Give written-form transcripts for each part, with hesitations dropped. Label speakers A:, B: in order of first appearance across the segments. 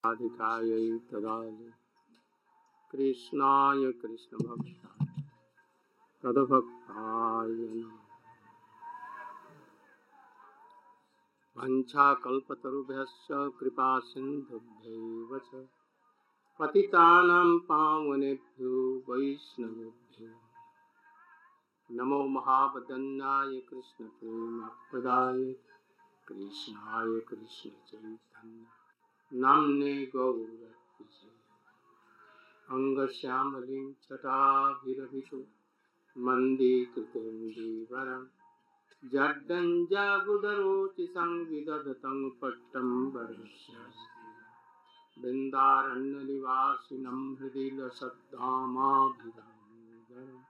A: राधिकायै तदालि कृष्णाय कृष्णभक्ताय तद्भक्ताय नमः। वंशाकल्पतरुभ्यश्च कृपा सिन्धुभ्यैव च पतितानां पावनेभ्यो वैष्णवेभ्यो नमो महावदन्याय कृष्णप्रेमप्रदाय कृष्णाय कृष्णचैतन्य नाम्ने गौरत्रिसे अंगश्यामलिं छटाभिरभितो मन्दीकृतेन्दीवरम् जड्डञ्जागुदरोचि संविदधतं पट्टम्बरस्य बृन्दारण्यनिवासिनं हृदि लसद्धामाभिरामम्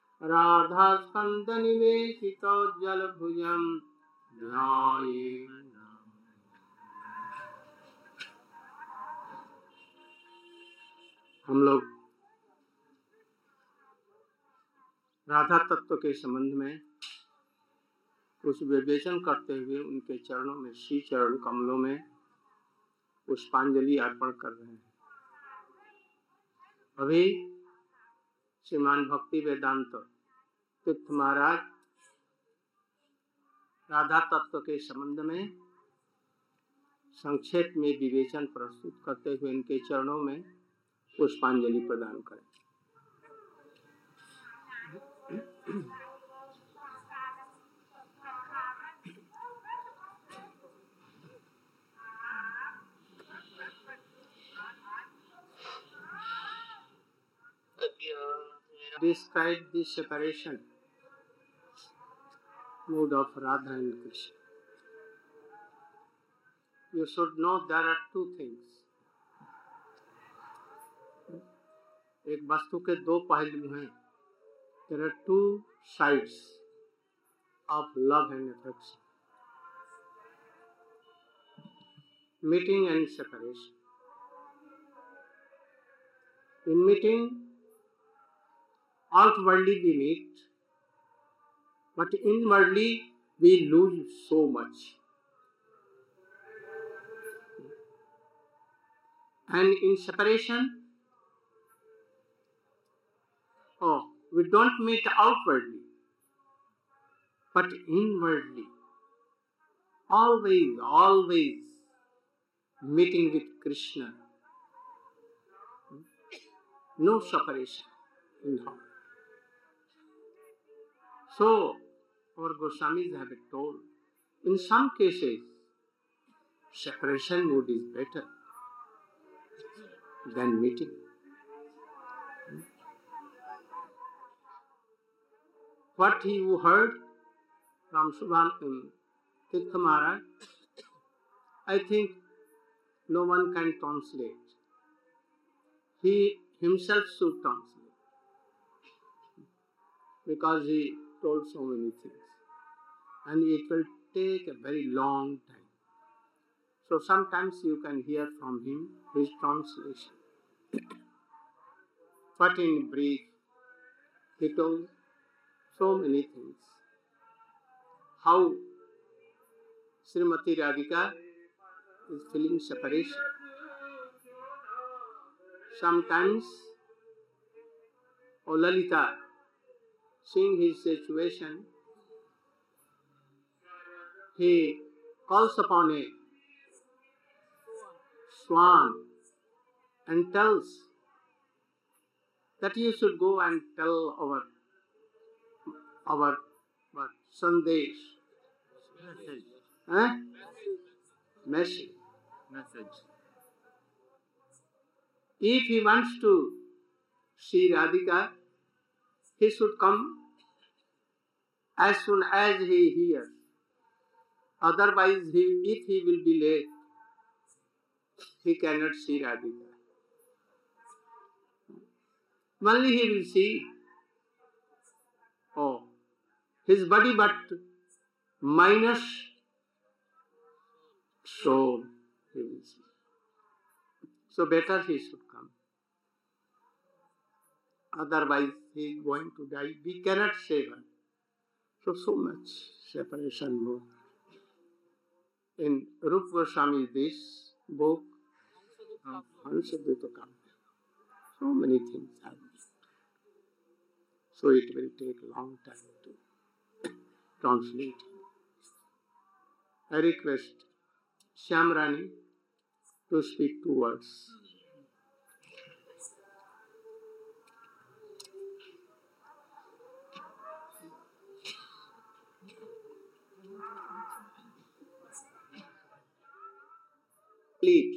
A: राधास्कन्दनिवेशितो जलभुजं ध्यायेत्। हम लोग राधा तत्व के संबंध में कुछ विवेचन करते हुए उनके चरणों में, श्री चरण कमलों में पुष्पांजलि अर्पण कर रहे हैं। अभी श्रीमान भक्ति वेदांत तीर्थ महाराज राधा तत्व के संबंध में संक्षेप में विवेचन प्रस्तुत करते हुए इनके चरणों में पुष्पांजलि प्रदान करें। Describe the separation mood of Radha and Krishna. You should know there are two things. एक वस्तु के दो पहलू हैं. There are two sides of love and affection. Meeting and separation. In meeting, outwardly we meet, but inwardly we lose so much. And in separation, we don't meet outwardly, but inwardly. Always meeting with Krishna. No separation in heart. So, our Goswamis have told, in some cases, separation mood is better than meeting. What you heard from Subhan Tirtha Maharaj, I think no one can translate. He himself should translate, because he told so many things, and it will take a very long time. So sometimes you can hear from him his translation. But in brief, he told so many things. How Srimati Radhika is feeling separation. Sometimes, Lalita, seeing his situation, he calls upon a swan and tells that you should go and tell our Sandesh. Message. If he wants to see Radhika, he should come as soon as he hears. Otherwise, if he will be late, he cannot see Radhika. Only he will see his body, but minus soul he will see. So better he should come. Otherwise he is going to die. We cannot save her. So much separation more. In Rupa Goswami's this book, Hansadvita Kama. So many things happen. So it will take a long time to translate. I request Shyamrani to speak 2 words. Please.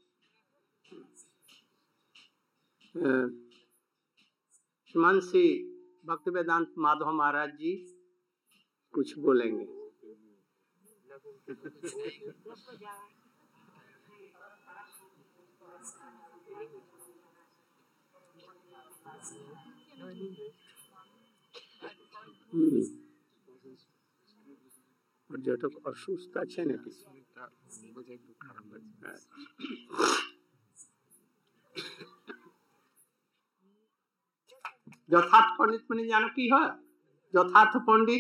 A: श्रीमान श्री भक्तिवेदांत माधव महाराज जी कुछ बोलेंगे. पर्यटक असुस्था છે ને যথার্থ পণ্ডিত মানে জানো কি হয়? যথার্থ পণ্ডিত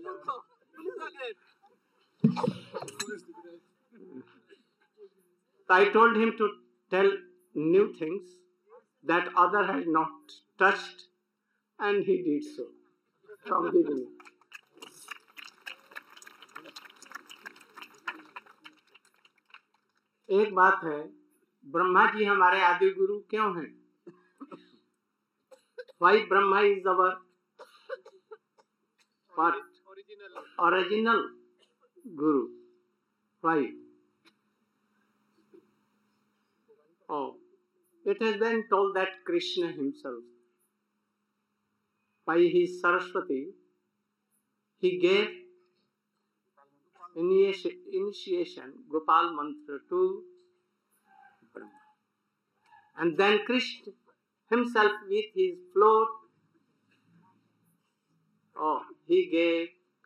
A: I told him to tell new things that other had not touched, and he did so from the beginning. एक बात है, ब्रह्मा जी हमारे आदि गुरु क्यों हैं? Why Brahma is our what? Original Guru. Why? Oh, it has been told that Krishna himself, by his Saraswati, he gave initiation Gopal mantra to Brahma, and then Krishna himself with his float, he gave.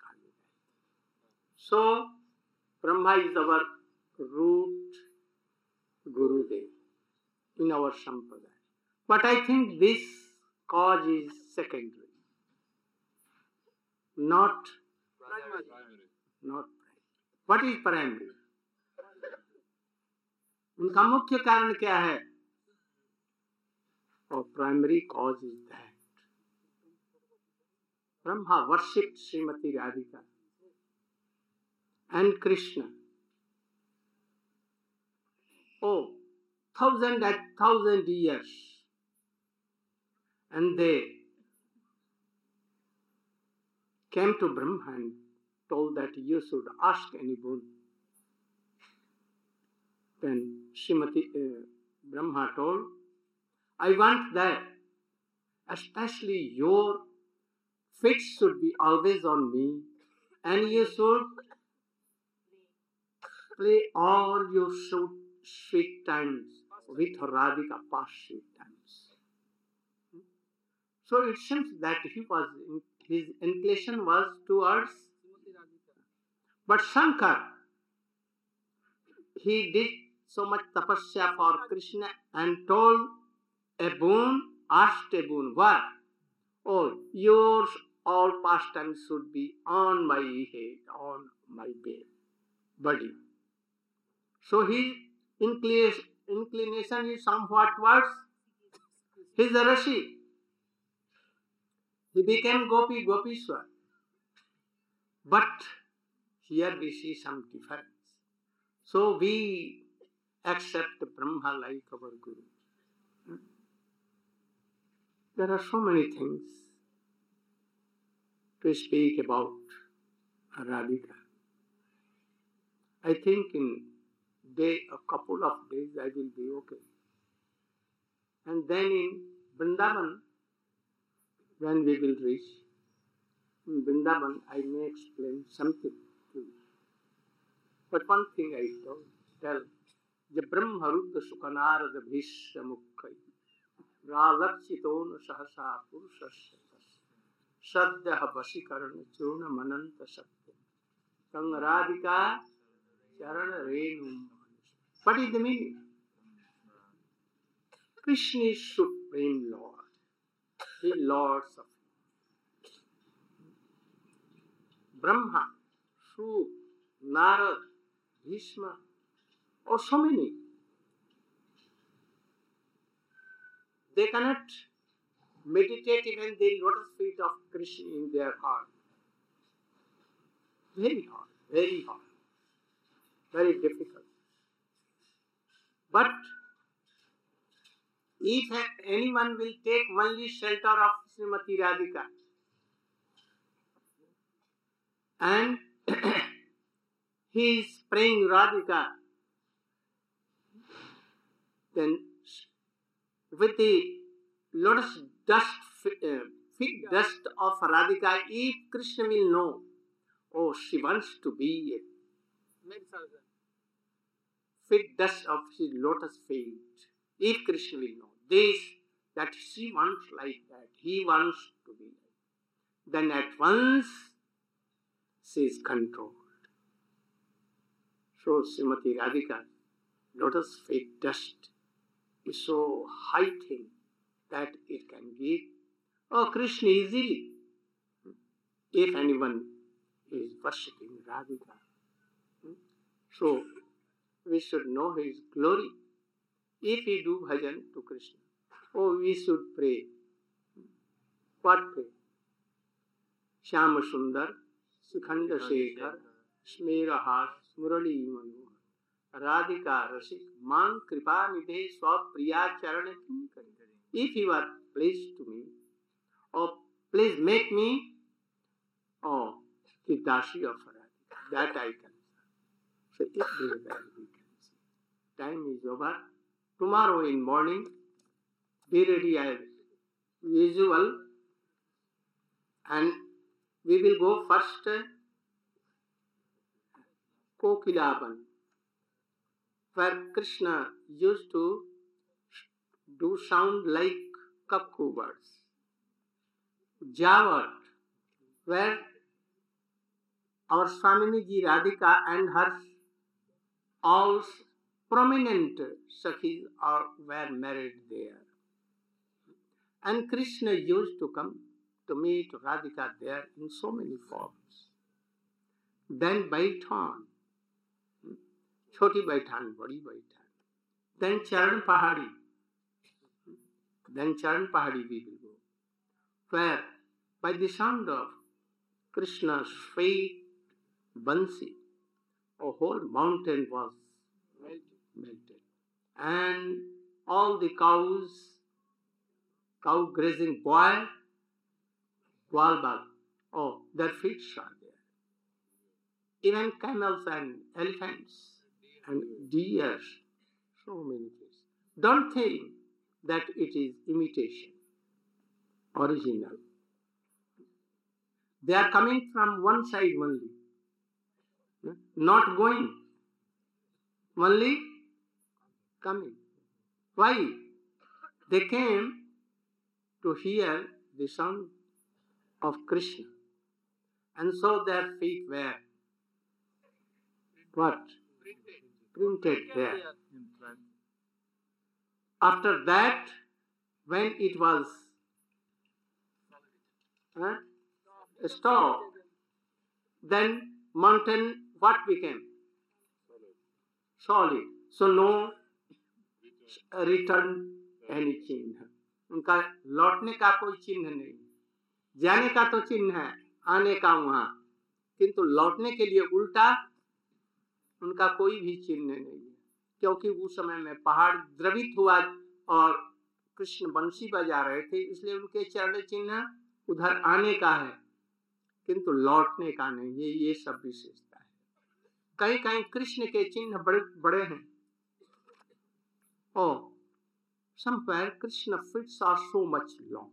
A: So Brahma is our root Gurudev in our Sampradaya. But I think this cause is secondary, not primary. What is primary? उनका मुख्य कारण क्या है? Our primary cause is that Brahma worshipped Srimati Radhika and Krishna. Oh, 1,000 years. And they came to Brahma and told that you should ask any boon. Then Brahma told, I want that especially your feet should be always on me, and you should play all your sweet times with Radhika, past sweet times. So it seems that his inclination was towards, but Shankar, he did so much tapasya for Krishna and told a boon, asked a boon. What? Oh, your all pastimes should be on my head, on my body. So his inclination is somewhat towards his Rashi. He became Gopishwar. But here we see some difference. So we accept Brahma like our Guru. There are so many things to speak about Radhika. I think in a couple of days I will be okay. And then in Vrindavan, when we will reach, in Vrindavan I may explain something to you. But one thing I tell, Je Brahma Rudra Sukhanarada Bhishya Mukkai Ralakshitona Sahasa Purushasya Sadhya Vasikarana Churna Mananta Satya Tang Radhika Charana Renum. What is the meaning? Krishna is Supreme Lord. He is Lord of Brahma, Shuk, Narad, Bhishma, or so many. They cannot meditate even the lotus feet of Krishna in their heart. Very hard, very difficult. But if anyone will take only shelter of Srimati Radhika and he is praying Radhika, then with the lotus dust, feet dust of Radhika, if Krishna will know, oh, she wants to be feet dust of his lotus feet, if Krishna will know this, that she wants like that, he wants to be like, then at once she is controlled. So Srimati Radhika, lotus feet dust is so high thing that it can give Krishna easily if anyone is worshipping Radhika. So we should know his glory. If we do bhajan to Krishna, we should pray. What pray? Shyama Sundar, Sikhanda Shekhar, Smeraha, Murali Manohar, Radhika Rasik, Man Kripa Nidhe, Swapriya Charana Kinkari. If you are pleased to me, please make me the Dashi of Radhika, that I can. So if there is that we can see. Time is over. Tomorrow in morning, be ready as usual, and we will go first Kokilaban, where Krishna used to do sound like cuckoo birds. Javat, where our Swamini Ji Radhika and her all prominent Sakhis were married there. And Krishna used to come to meet Radhika there in so many forms. Then Baitan, Choti Baitan, Badi Baitan. Then Charan Pahadi. Then Charan Pahadi we will go, where by the sound of Krishna's sweet Bansi, a whole mountain was melted. And all the cow grazing boy, Gwalbag, their feet are there. Even camels and elephants and deer, so many things. Don't think that it is imitation, original. They are coming from one side only, not going, only coming. Why? They came to hear the sound of Krishna, and so their feet were what? Printed there. After that, when it was stopped, then mountain what became? Solid. So no return any चिन्ह. उनका लौटने का कोई चिन्ह नहीं, जाने का तो चिन्ह है, आने का वहां, किंतु लौटने के लिए उल्टा उनका कोई भी चिन्ह नहीं है, क्योंकि उस समय में पहाड़ द्रवित हुआ और कृष्ण बंसी बजा रहे थे, इसलिए उनके चरण चिन्ह उधर आने का है, किंतु लौटने का नहीं। ये सब विशेषता है। कहीं कहीं कृष्ण के चिन्ह बड़े बड़े हैं, somewhere Krishna feet are so much long,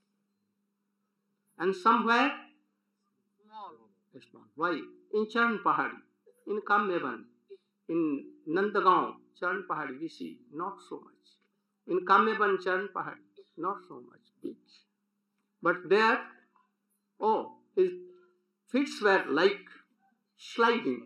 A: and somewhere small. Why? In Charan Pahadi, in Kamyavan, in Nandagaon, Charan Pahadi, we see not so much. In Kamyavan, Charan Pahadi, not so much big. But there, his feet were like sliding.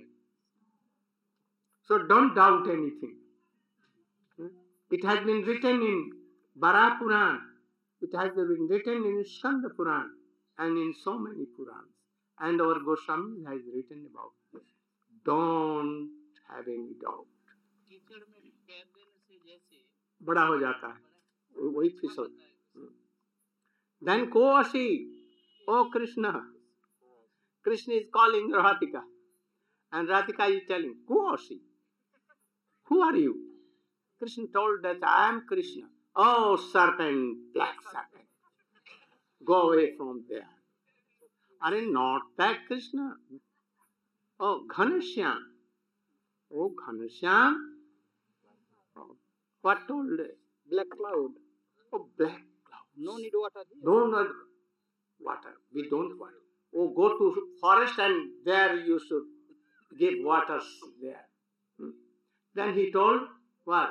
A: So don't doubt anything. It has been written in Bara Puran, it has been written in Skanda Puran, and in so many Purans. And our Goswami has written about this. Don't have any doubt. बड़ा हो जाता है, Then Koasi, oh Krishna. Krishna is calling Radhika. And Radhika is telling, Koasi, who are you? Krishna told that I am Krishna. Oh, serpent, black serpent. Go away from there. Are not that Krishna? Oh, Ghanashyam. Oh, Ghanashyam. Oh, what told?
B: Black cloud.
A: Oh, black cloud.
B: No need water.
A: No need water. We don't want. Oh, go to forest and there you should give waters there. Then he told what?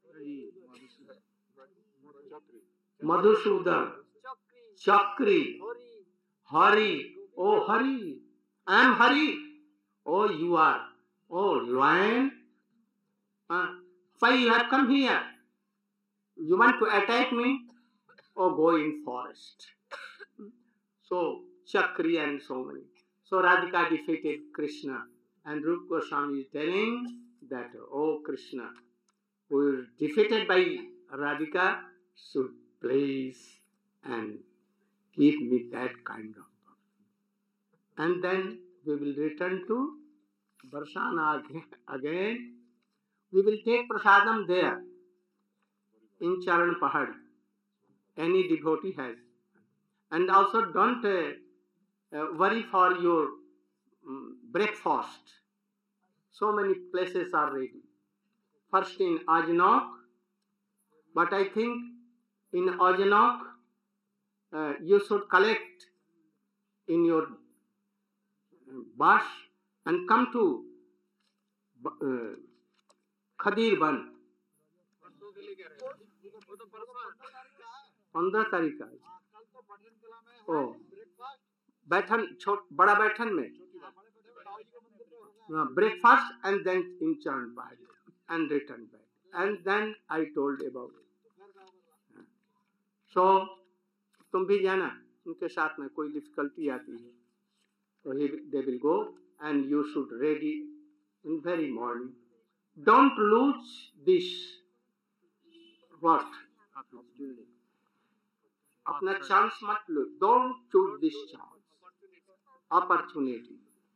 A: Madhusudan, Chakri, Hari. Oh, Hari. I am Hari. Oh, you are. Oh, lion. Why you have come here? You want to attack me? Oh, go in forest. So, Chakri and so many. So, Radhika defeated Krishna. And Rupa Goswami is telling that, oh, Krishna, who is defeated by Radhika, should please and give me that kind of person. And then we will return to Barsana again. We will take prasadam there in Charan Pahadi. Any devotee has. And also don't worry for your breakfast. So many places are ready. First in Ajnak, but I think in Ajnak you should collect in your bus and come to Khadir Ban. 15 तारीख का ओ बैठन बड़ा बैठन में breakfast and then in Charan Pahadi and return back. And then I told about it. So तुम भी जाना उनके साथ में कोई डिफिकल्टी आती है तो they will go and you should ready in very morning. Don't lose this what? अपना chance मत लो. Don't choose this chance. Opportunity.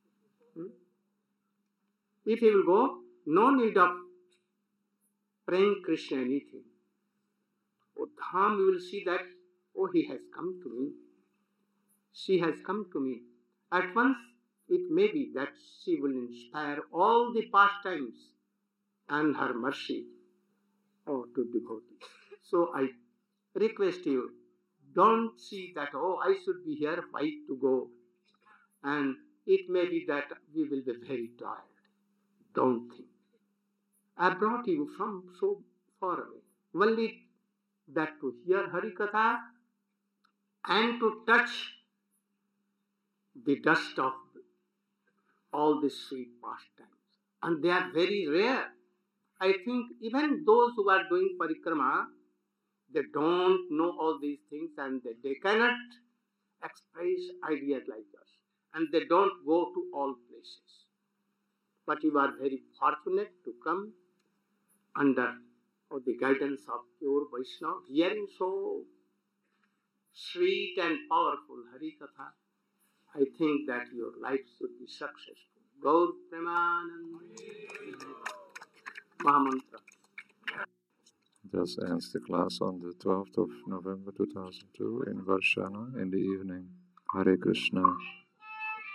A: If you will go, no need of praying Krishna anything. Oh, Dham, you will see that, oh, he has come to me. She has come to me. At once, it may be that she will inspire all the pastimes and her mercy to devotees. So I request you, don't see that, oh, I should be here, why to go? And it may be that we will be very tired. Don't think. I brought you from so far away. Only that to hear Harikatha and to touch the dust of all these sweet pastimes. And they are very rare. I think even those who are doing parikrama, they don't know all these things and they cannot express ideas like us. And they don't go to all places. But you are very fortunate to come under the guidance of pure Vaishnava, hearing so sweet and powerful Harikatha. I think that your life should be successful. Gaur Premanand Mahamantra.
C: Thus ends the class on the 12th of November 2002 in Varshana in the evening. Hare Krishna.